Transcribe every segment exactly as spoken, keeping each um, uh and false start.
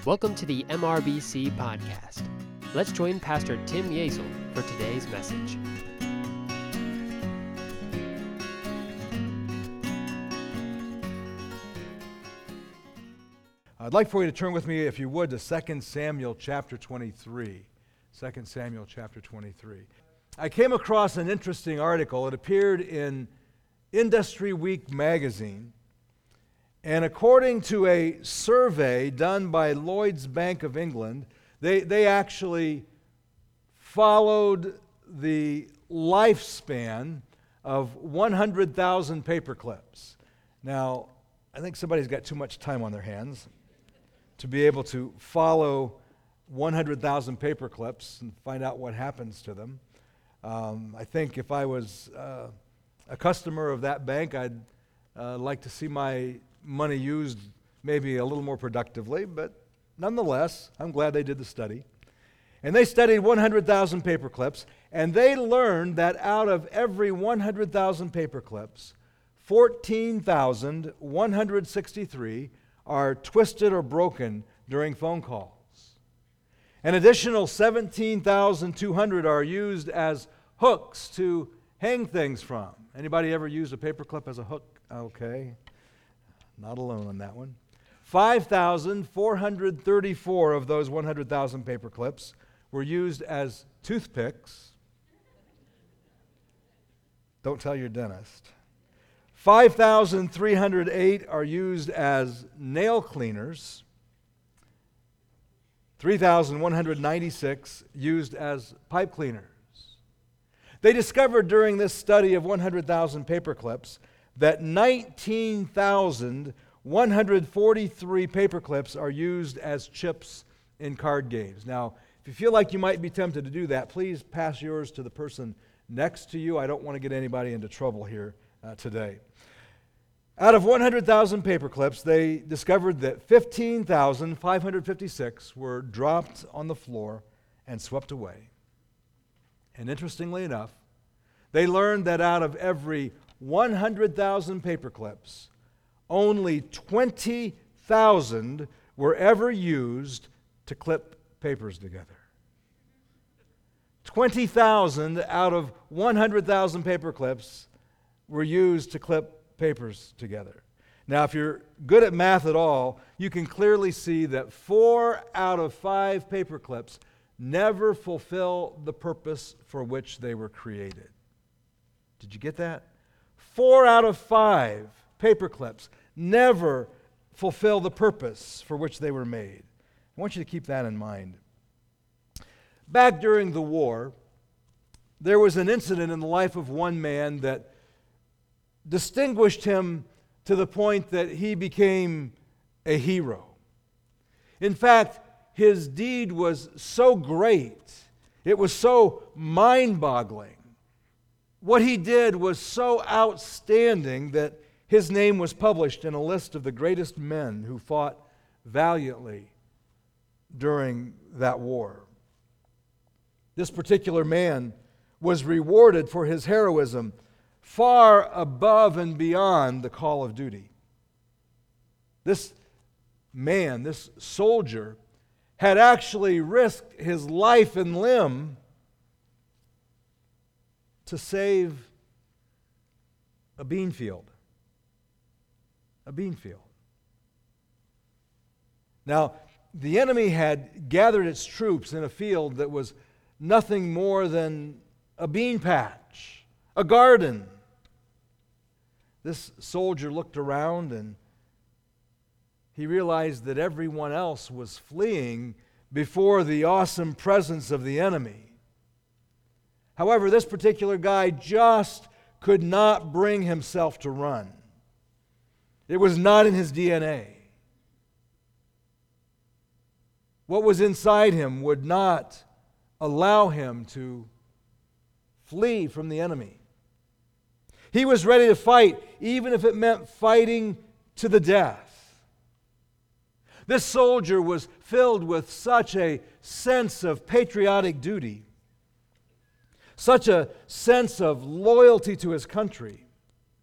Welcome to the M R B C podcast. Let's join Pastor Tim Yezel for today's message. I'd like for you to turn with me, if you would, to Second Samuel chapter twenty-three. Second Samuel chapter twenty-three. I came across an interesting article. It appeared in Industry Week magazine. And according to a survey done by Lloyd's Bank of England, they, they actually followed the lifespan of one hundred thousand paper clips. Now, I think somebody's got too much time on their hands to be able to follow one hundred thousand paper clips and find out what happens to them. Um, I think if I was uh, a customer of that bank, I'd uh, like to see my money used maybe a little more productively, but nonetheless, I'm glad they did the study. And they studied one hundred thousand paper clips, and they learned that out of every one hundred thousand paper clips, fourteen thousand one hundred sixty-three are twisted or broken during phone calls. An additional seventeen thousand two hundred are used as hooks to hang things from. Anybody ever used a paper clip as a hook? Okay. Not alone on that one. five thousand four hundred thirty-four of those one hundred thousand paper clips were used as toothpicks. Don't tell your dentist. five thousand three hundred eight are used as nail cleaners. three thousand one hundred ninety-six used as pipe cleaners. They discovered during this study of one hundred thousand paper clips that nineteen thousand one hundred forty-three paper clips are used as chips in card games. Now, if you feel like you might be tempted to do that, please pass yours to the person next to you. I don't want to get anybody into trouble here uh, today. Out of one hundred thousand paper clips, they discovered that fifteen thousand five hundred fifty-six were dropped on the floor and swept away. And interestingly enough, they learned that out of every one hundred thousand paper clips, only twenty thousand were ever used to clip papers together. twenty thousand out of one hundred thousand paper clips were used to clip papers together. Now, if you're good at math at all, you can clearly see that four out of five paper clips never fulfill the purpose for which they were created. Did you get that? Four out of five paper clips never fulfill the purpose for which they were made. I want you to keep that in mind. Back during the war, there was an incident in the life of one man that distinguished him to the point that he became a hero. In fact, his deed was so great, it was so mind-boggling. What he did was so outstanding that his name was published in a list of the greatest men who fought valiantly during that war. This particular man was rewarded for his heroism far above and beyond the call of duty. This man, this soldier, had actually risked his life and limb to save a bean field. A bean field. Now, the enemy had gathered its troops in a field that was nothing more than a bean patch, a garden. This soldier looked around and he realized that everyone else was fleeing before the awesome presence of the enemy. However, this particular guy just could not bring himself to run. It was not in his D N A. What was inside him would not allow him to flee from the enemy. He was ready to fight, even if it meant fighting to the death. This soldier was filled with such a sense of patriotic duty, such a sense of loyalty to his country,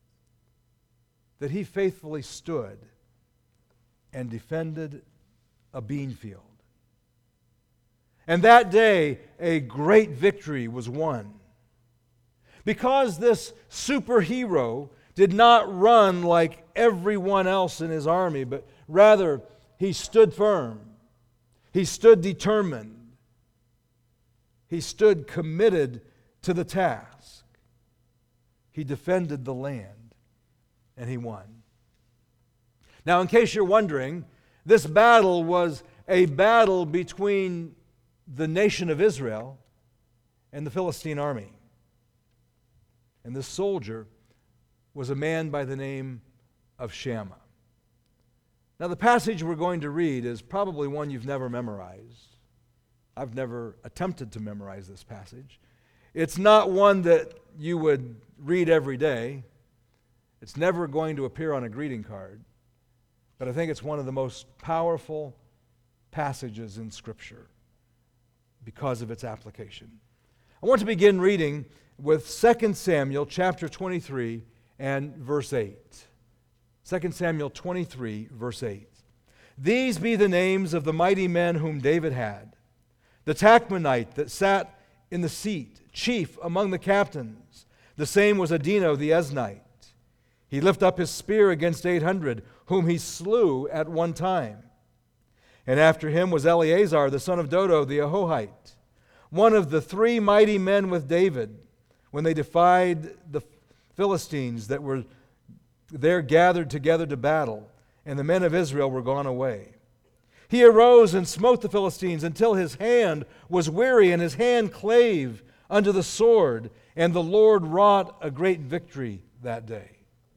that he faithfully stood and defended a bean field. And that day, a great victory was won. Because this superhero did not run like everyone else in his army, but rather he stood firm. He stood determined. He stood committed to the task. He defended the land, and he won. Now, in case you're wondering, this battle was a battle between the nation of Israel and the Philistine army. And this soldier was a man by the name of Shammah. Now, the passage we're going to read is probably one you've never memorized. I've never attempted to memorize this passage. It's not one that you would read every day. It's never going to appear on a greeting card. But I think it's one of the most powerful passages in Scripture because of its application. I want to begin reading with Second Samuel chapter twenty-three and verse eight. Second Samuel twenty-three, verse eight. These be the names of the mighty men whom David had. The Tachmonite that sat in the seat, chief among the captains. The same was Adino the Eznite. He lifted up his spear against eight hundred, whom he slew at one time. And after him was Eleazar, the son of Dodo, the Ahohite, one of the three mighty men with David, when they defied the Philistines that were there gathered together to battle, and the men of Israel were gone away. He arose and smote the Philistines until his hand was weary, and his hand clave unto the sword, and the Lord wrought a great victory that day.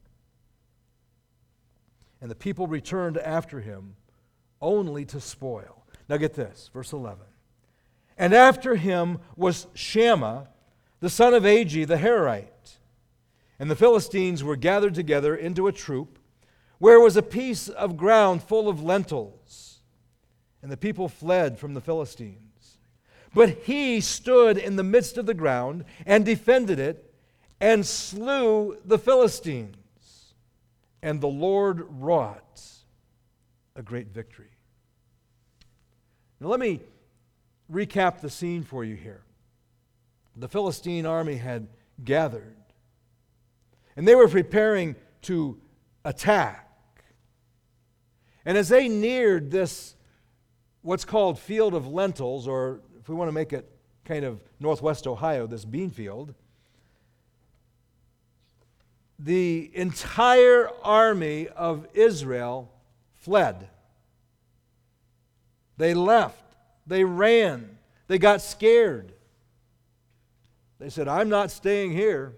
And the people returned after him only to spoil. Now get this, verse eleven. And after him was Shammah, the son of Agi the Hararite. And the Philistines were gathered together into a troop, where was a piece of ground full of lentils. And the people fled from the Philistines. But he stood in the midst of the ground and defended it, and slew the Philistines. And the Lord wrought a great victory. Now let me recap the scene for you here. The Philistine army had gathered, and they were preparing to attack. And as they neared this, what's called field of lentils, or if we want to make it kind of northwest Ohio, this bean field, the entire army of Israel fled. They left. They ran. They got scared. They said, I'm not staying here.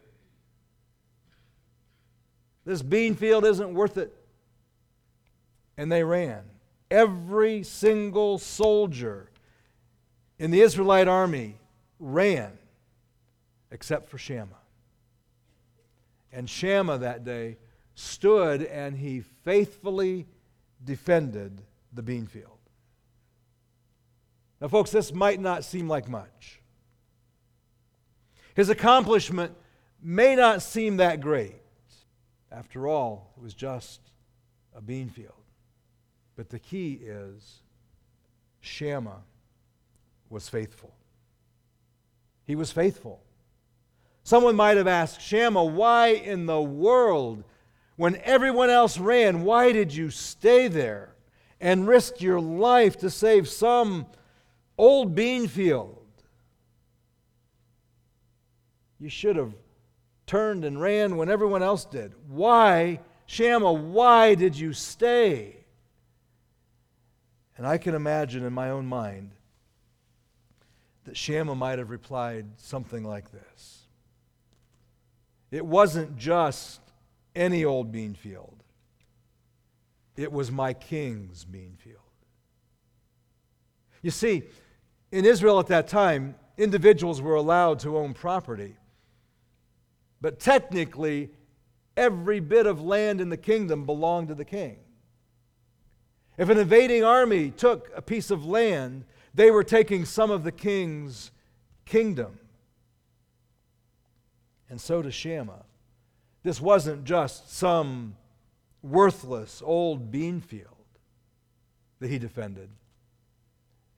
This bean field isn't worth it. And they ran. Every single soldier in the Israelite army ran, except for Shammah. And Shammah that day stood and he faithfully defended the bean field. Now, folks, this might not seem like much. His accomplishment may not seem that great. After all, it was just a bean field. But the key is Shammah was faithful. He was faithful. Someone might have asked, Shammah, why in the world, when everyone else ran, why did you stay there and risk your life to save some old bean field? You should have turned and ran when everyone else did. Why, Shammah, why did you stay? And I can imagine in my own mind that Shammah might have replied something like this. It wasn't just any old bean field. It was my king's bean field. You see, in Israel at that time, individuals were allowed to own property. But technically, every bit of land in the kingdom belonged to the king. If an invading army took a piece of land, they were taking some of the king's kingdom. And so to Shammah. This wasn't just some worthless old bean field that he defended.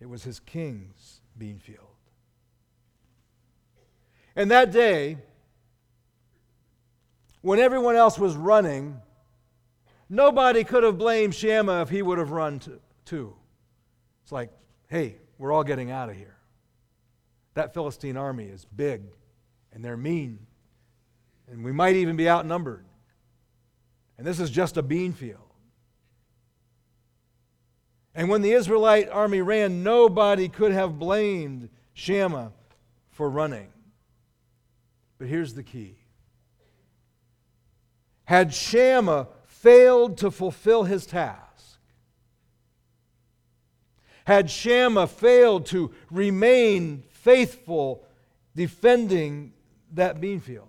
It was his king's bean field. And that day, when everyone else was running, nobody could have blamed Shammah if he would have run t- too. It's like, hey, we're all getting out of here. That Philistine army is big, and they're mean, and we might even be outnumbered. And this is just a bean field. And when the Israelite army ran, nobody could have blamed Shammah for running. But here's the key. Had Shammah failed to fulfill his task, had Shammah failed to remain faithful defending that bean field,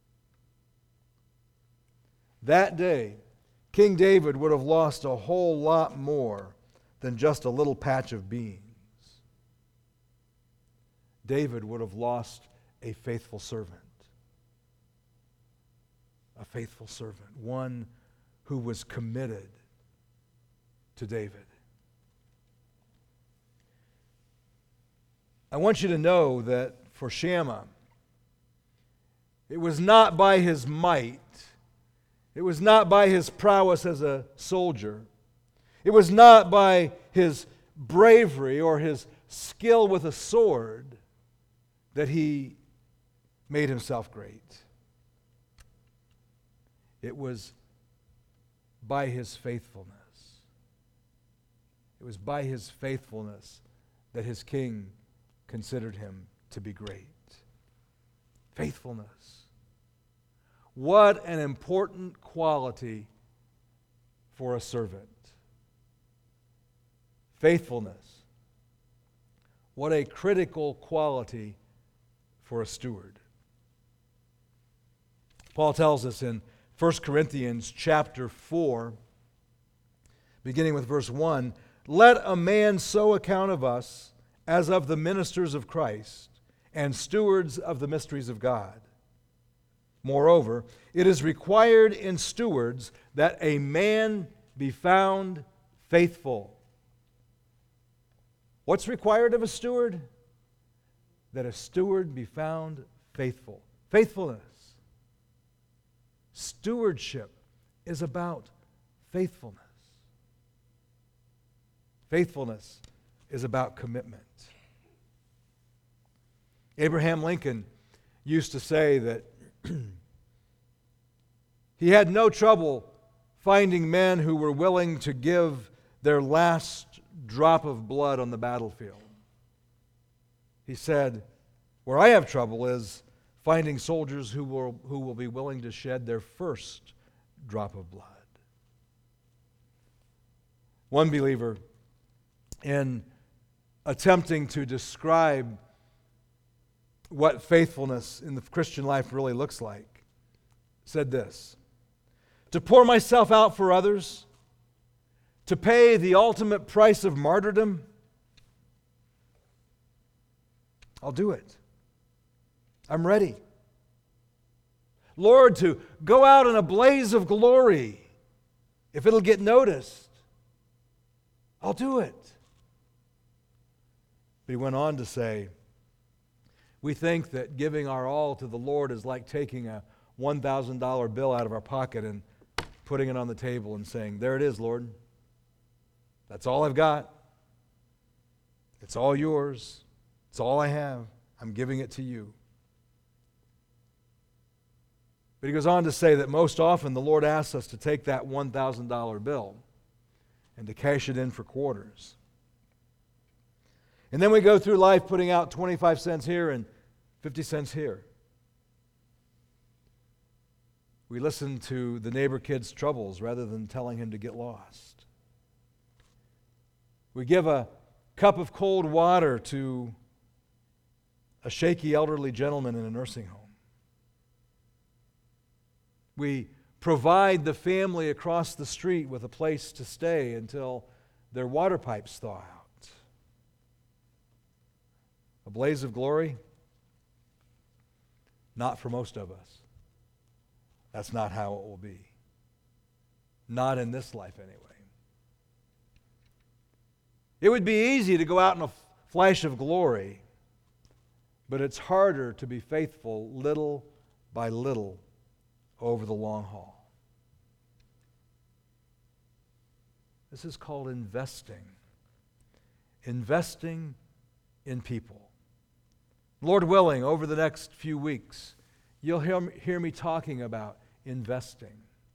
that day, King David would have lost a whole lot more than just a little patch of beans. David would have lost a faithful servant. A faithful servant, one who was committed to David. I want you to know that for Shammah, it was not by his might, it was not by his prowess as a soldier, it was not by his bravery or his skill with a sword that he made himself great. It was by his faithfulness. It was by his faithfulness that his king considered him to be great. Faithfulness. What an important quality for a servant. Faithfulness. What a critical quality for a steward. Paul tells us in First Corinthians chapter four, beginning with verse one, let a man so account of us as of the ministers of Christ and stewards of the mysteries of God. Moreover, it is required in stewards that a man be found faithful. What's required of a steward? That a steward be found faithful. Faithfulness. Stewardship is about faithfulness. Faithfulness is about commitment. Abraham Lincoln used to say that he had no trouble finding men who were willing to give their last drop of blood on the battlefield. He said, where I have trouble is finding soldiers who will, who will be willing to shed their first drop of blood. One believer, in attempting to describe what faithfulness in the Christian life really looks like, said this: to pour myself out for others, to pay the ultimate price of martyrdom, I'll do it. I'm ready. Lord, to go out in a blaze of glory, if it'll get noticed, I'll do it. But he went on to say, we think that giving our all to the Lord is like taking a one thousand dollar bill out of our pocket and putting it on the table and saying, there it is, Lord. That's all I've got. It's all yours. It's all I have. I'm giving it to you. But he goes on to say that most often the Lord asks us to take that one thousand dollar bill and to cash it in for quarters. And then we go through life putting out twenty-five cents here and fifty cents here. We listen to the neighbor kid's troubles rather than telling him to get lost. We give a cup of cold water to a shaky elderly gentleman in a nursing home. We provide the family across the street with a place to stay until their water pipes thaw out. A blaze of glory? Not for most of us. That's not how it will be. Not in this life, anyway. It would be easy to go out in a flash of glory, but it's harder to be faithful little by little over the long haul. This is called investing. Investing in people. Lord willing, over the next few weeks, you'll hear, hear me talking about investing.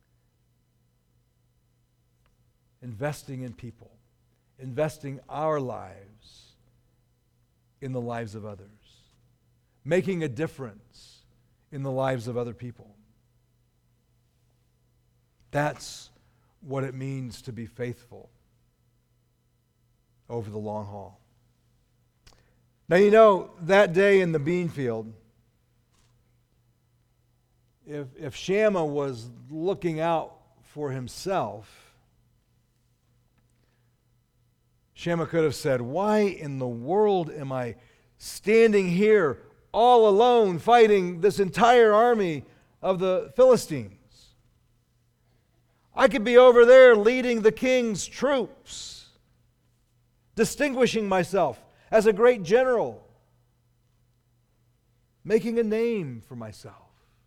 Investing in people. Investing our lives in the lives of others. Making a difference in the lives of other people. That's what it means to be faithful over the long haul. Now, you know, that day in the bean field, if, if Shammah was looking out for himself, Shammah could have said, why in the world am I standing here all alone fighting this entire army of the Philistines? I could be over there leading the king's troops, distinguishing myself as a great general, making a name for myself.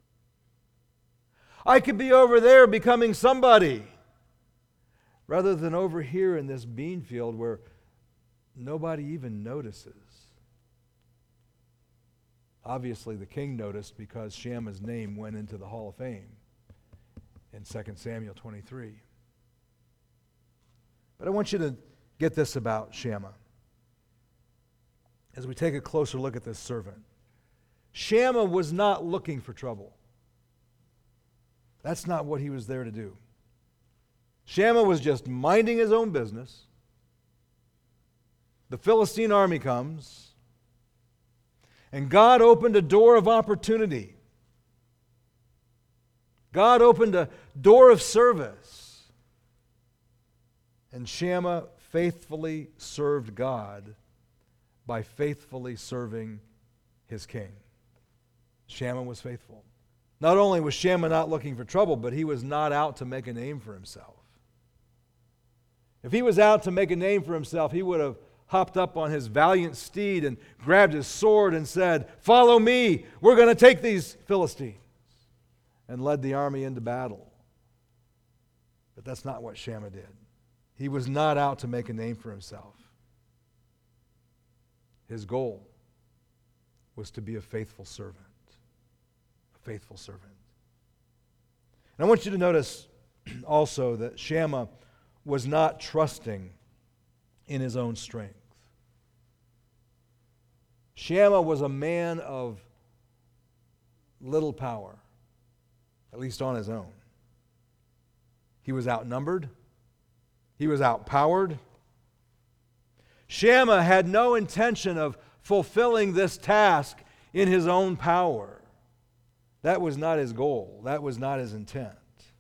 I could be over there becoming somebody, rather than over here in this bean field where nobody even notices. Obviously, the king noticed because Shammah's name went into the Hall of Fame in Second Samuel twenty-three. But I want you to get this about Shammah as we take a closer look at this servant. Shammah was not looking for trouble. That's not what he was there to do. Shammah was just minding his own business. The Philistine army comes, and God opened a door of opportunity. God opened a door of service. And Shammah faithfully served God by faithfully serving his king. Shammah was faithful. Not only was Shammah not looking for trouble, but he was not out to make a name for himself. If he was out to make a name for himself, he would have hopped up on his valiant steed and grabbed his sword and said, "Follow me, we're going to take these Philistines," and led the army into battle. But that's not what Shammah did. He was not out to make a name for himself. His goal was to be a faithful servant. A faithful servant. And I want you to notice also that Shammah was not trusting in his own strength. Shammah was a man of little power, at least on his own. He was outnumbered. He was outpowered. Shammah had no intention of fulfilling this task in his own power. That was not his goal. That was not his intent.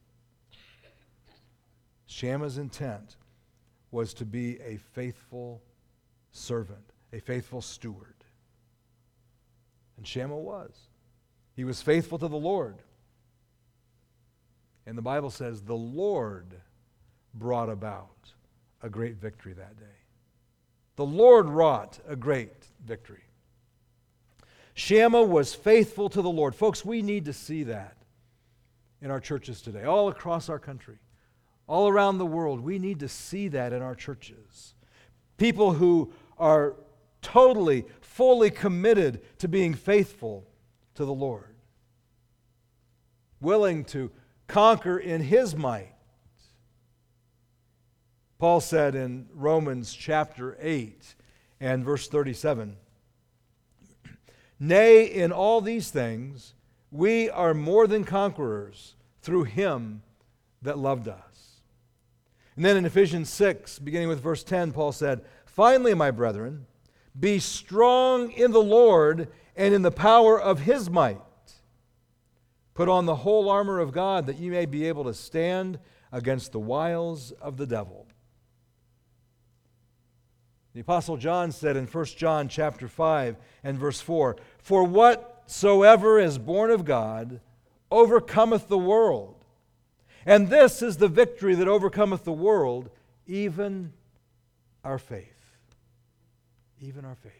Shammah's intent was to be a faithful servant, a faithful steward. And Shammah was. He was faithful to the Lord. And the Bible says the Lord brought about a great victory that day. The Lord wrought a great victory. Shammah was faithful to the Lord. Folks, we need to see that in our churches today, all across our country, all around the world. We need to see that in our churches. People who are totally, fully committed to being faithful to the Lord, willing to conquer in His might. Paul said in Romans chapter eight and verse thirty-seven, "Nay, in all these things we are more than conquerors through Him that loved us." And then in Ephesians six, beginning with verse ten, Paul said, "Finally, my brethren, be strong in the Lord and in the power of His might. Put on the whole armor of God, that ye may be able to stand against the wiles of the devil." The Apostle John said in First John chapter five and verse four, "For whatsoever is born of God overcometh the world. And this is the victory that overcometh the world, even our faith." even our faith.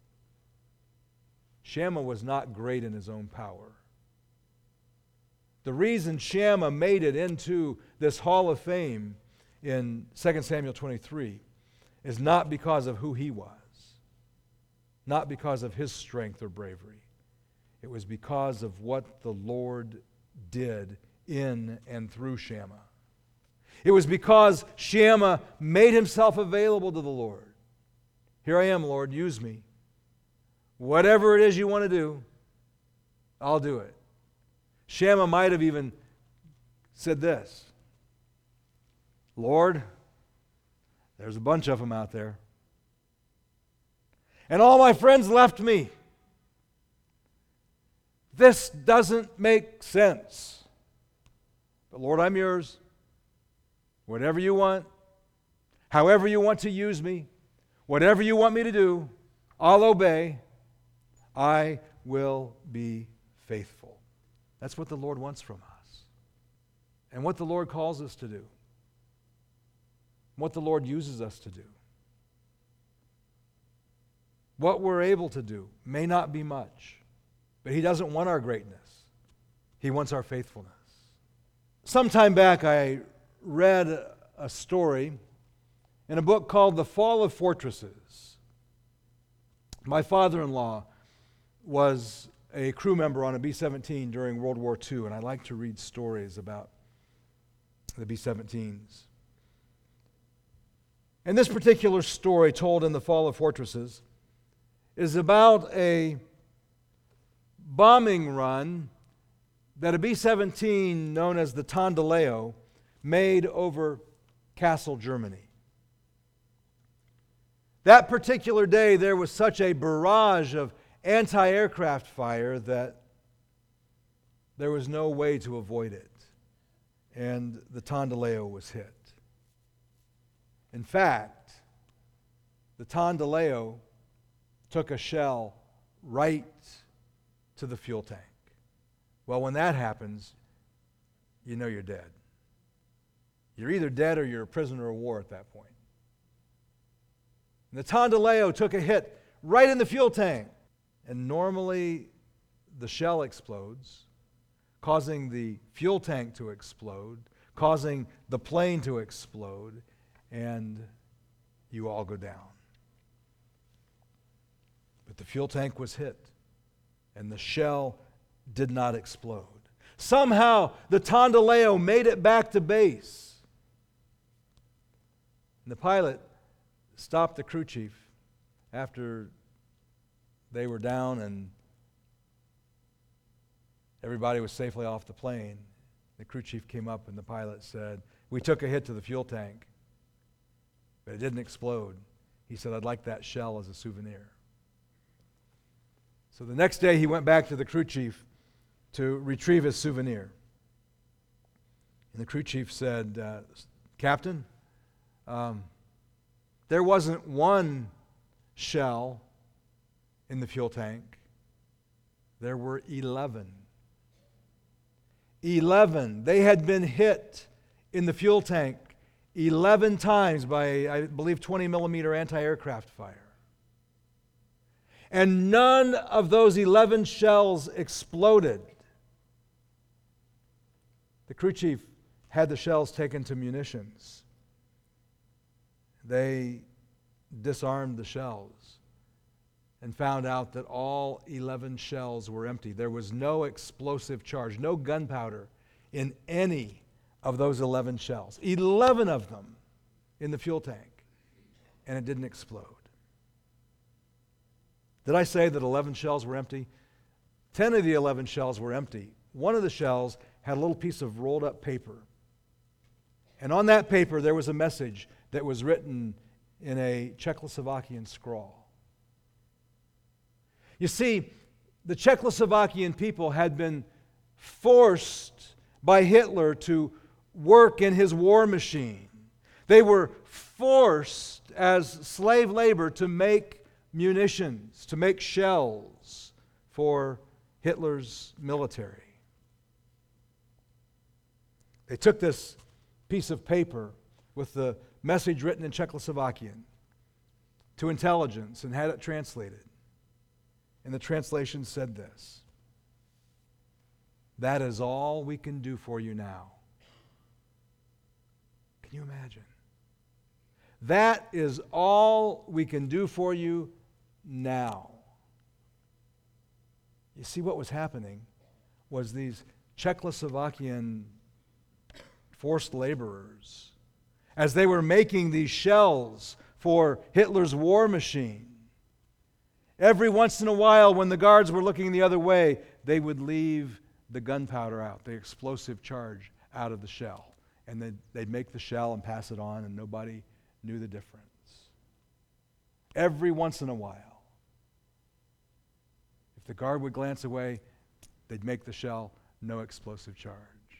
Shammah was not great in his own power. The reason Shammah made it into this hall of fame in Second Samuel twenty-three is not because of who he was, not because of his strength or bravery. It was because of what the Lord did in and through Shammah. It was because Shammah made himself available to the Lord. Here I am, Lord, use me. Whatever it is you want to do, I'll do it. Shammah might have even said this: Lord, there's a bunch of them out there, and all my friends left me. This doesn't make sense. But Lord, I'm yours. Whatever you want, however you want to use me, whatever you want me to do, I'll obey. I will be faithful. That's what the Lord wants from us. And what the Lord calls us to do. What the Lord uses us to do. What we're able to do may not be much, but He doesn't want our greatness. He wants our faithfulness. Some time back, I read a story in a book called The Fall of Fortresses. My father-in-law was a crew member on a B seventeen during World War Two, and I like to read stories about the B seventeens. And this particular story, told in The Fall of Fortresses, is about a bombing run that a B seventeen known as the Tondaleo made over Kassel, Germany. That particular day, there was such a barrage of anti-aircraft fire that there was no way to avoid it. And the Tondaleo was hit. In fact, the Tondaleo took a shell right to the fuel tank. Well, when that happens, you know you're dead. You're either dead or you're a prisoner of war at that point. And the Tondaleo took a hit right in the fuel tank. And normally the shell explodes, causing the fuel tank to explode, causing the plane to explode, and you all go down. But the fuel tank was hit, and the shell did not explode. Somehow the Tondaleo made it back to base. And the pilot stopped the crew chief after they were down and everybody was safely off the plane. The crew chief came up and the pilot said, "We took a hit to the fuel tank, but it didn't explode." He said, "I'd like that shell as a souvenir." So the next day he went back to the crew chief to retrieve his souvenir. And the crew chief said, uh, "Captain, um, there wasn't one shell in the fuel tank. There were eleven. Eleven. They had been hit in the fuel tank eleven times by, I believe, twenty millimeter anti-aircraft fire. And none of those eleven shells exploded. The crew chief had the shells taken to munitions. They disarmed the shells and found out that all eleven shells were empty. There was no explosive charge, no gunpowder in any of those eleven shells. eleven of them in the fuel tank, and it didn't explode. Did I say that eleven shells were empty? ten of the eleven shells were empty. One of the shells had a little piece of rolled up paper. And on that paper there was a message that was written in a Czechoslovakian scrawl. You see, the Czechoslovakian people had been forced by Hitler to work in his war machine. They were forced as slave labor to make munitions, to make shells for Hitler's military. They took this piece of paper with the message written in Czechoslovakian, to intelligence and had it translated. And the translation said this: "That is all we can do for you now." Can you imagine? That is all we can do for you now. You see, what was happening was these Czechoslovakian forced laborers, as they were making these shells for Hitler's war machine, every once in a while when the guards were looking the other way, they would leave the gunpowder out, the explosive charge out of the shell. And they'd, they'd make the shell and pass it on, and nobody knew the difference. Every once in a while, if the guard would glance away, they'd make the shell, no explosive charge.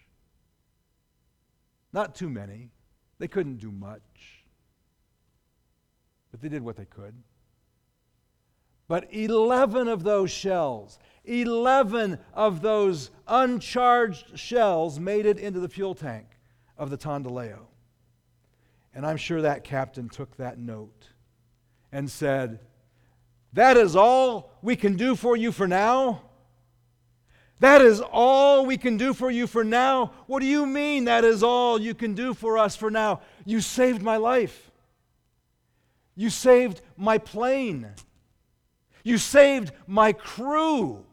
Not too many. They couldn't do much. But they did what they could. But eleven of those shells, eleven of those uncharged shells made it into the fuel tank of the Tondileo. And I'm sure that captain took that note and said, "That is all we can do for you for now? That is all we can do for you for now? What do you mean that is all you can do for us for now? You saved my life. You saved my plane. You saved my crew."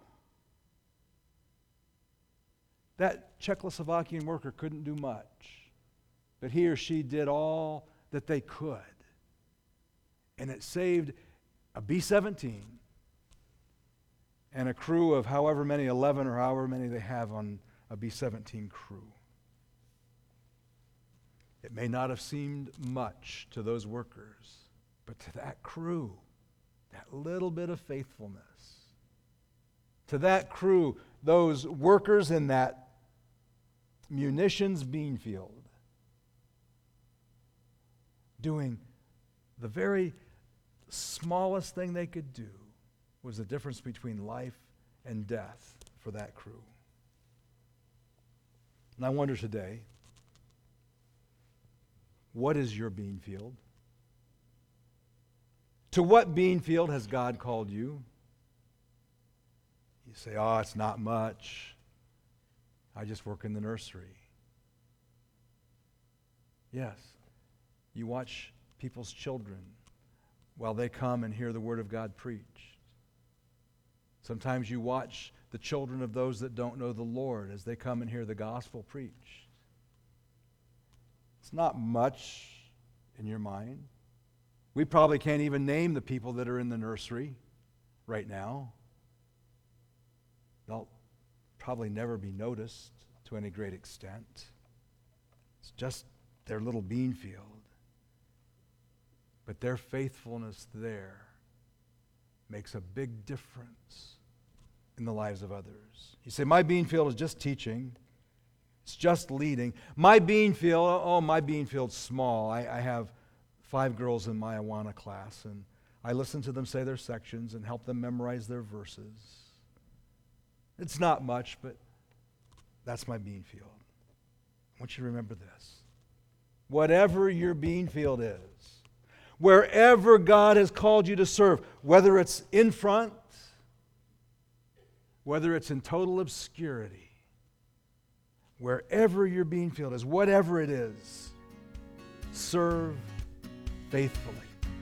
That Czechoslovakian worker couldn't do much, but he or she did all that they could. And it saved a B seventeen and a crew of however many, eleven or however many they have on a B seventeen crew. It may not have seemed much to those workers, but to that crew, that little bit of faithfulness, to that crew, those workers in that munitions bean field, doing the very smallest thing they could do was the difference between life and death for that crew. And I wonder today, what is your bean field? To what bean field has God called you? You say, "Oh, it's not much. I just work in the nursery." Yes, you watch people's children while they come and hear the Word of God preached. Sometimes you watch the children of those that don't know the Lord as they come and hear the gospel preached. It's not much in your mind. We probably can't even name the people that are in the nursery right now. They'll probably never be noticed to any great extent. It's just their little bean field. But their faithfulness there makes a big difference in the lives of others. You say, "My bean field is just teaching. It's just leading. My bean field, oh, my bean field's small. I, I have five girls in my Awana class, and I listen to them say their sections and help them memorize their verses. It's not much, but that's my bean field." I want you to remember this. Whatever your bean field is, wherever God has called you to serve, whether it's in front, whether it's in total obscurity, wherever your bean field is, whatever it is, serve faithfully.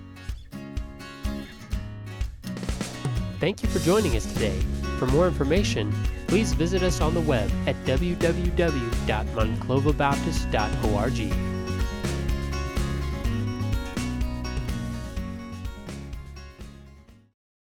Thank you for joining us today. For more information, please visit us on the web at w w w dot monclova baptist dot org.